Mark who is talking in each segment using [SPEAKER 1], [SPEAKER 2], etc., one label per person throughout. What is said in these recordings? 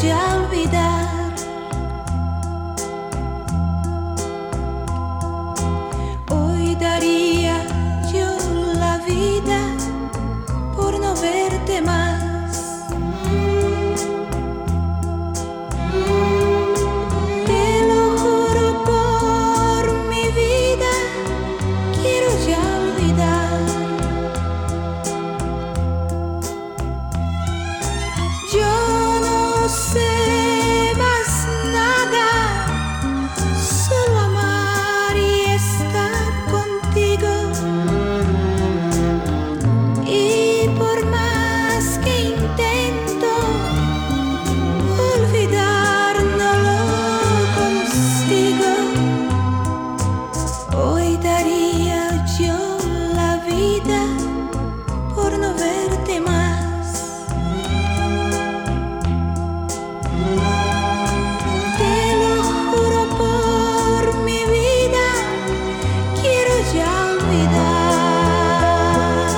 [SPEAKER 1] ya olvidar. Hoy daría yo la vida por no verte más. Te lo juro por mi vida, quiero ya olvidar. Yo no sé más nada, solo amar y estar contigo. Y por más que intento olvidar, no lo consigo. Hoy daría yo la vida por no verte más. Te lo juro por mi vida, quiero ya olvidar.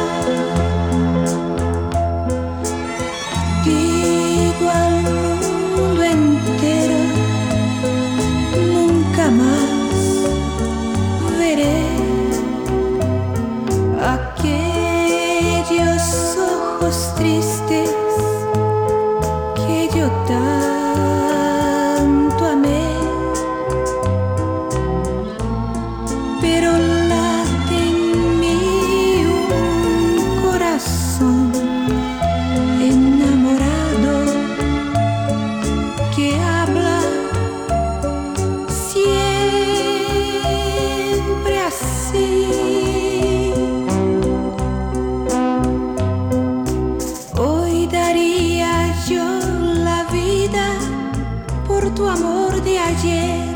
[SPEAKER 1] Digo al mundo entero, nunca más veré aquellos ojos tristes que yo tanto amé, pero late en mí un corazón enamorado que habla siempre así. Hoy daría yo la vida por tu amor de ayer.